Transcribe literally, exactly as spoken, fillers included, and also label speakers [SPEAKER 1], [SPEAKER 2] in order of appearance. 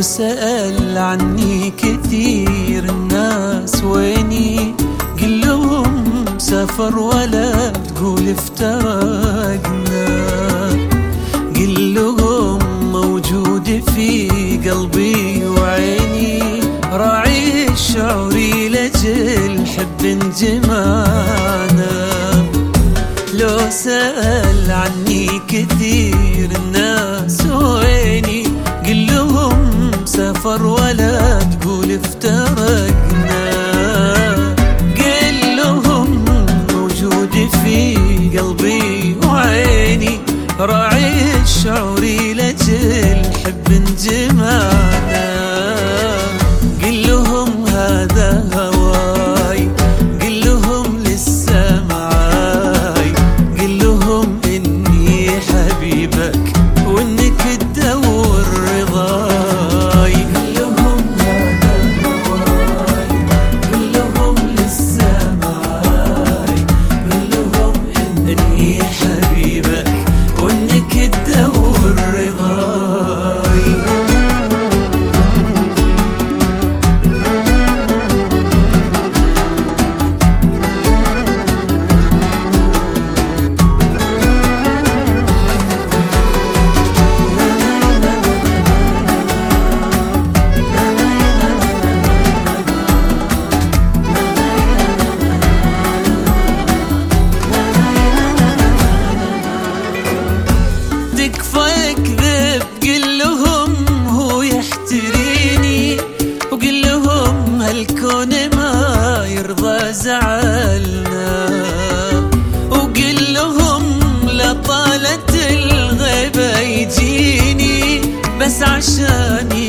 [SPEAKER 1] سأل عني كثير الناس ويني، قل لهم سافر ولا تقول افترقنا، قل لهم موجود في قلبي وعيني، راعي الشعوري لجل حب جمعنا. لو سأل عني كثير الناس ويني، قل لهم سافر ولا تقول افترقنا، قل لهم موجود في قلبي وعيني، راعي الشعوري لجل حب جمعنا. قل لهم هذا هواي، قل لهم لسه معاي، قل لهم اني حبيبك وانك تدور رضاي، قل لهم هذا هواي، قل لهم لسه معاي، قل لهم اني حبيبك وانك تدور رضاي. تكفى يكذب، قل لهم هو يحتريني، وقل لهم هالكون ما يرضى زعلنا، وقل لهم لطالت الغيبة يجيني بس عشان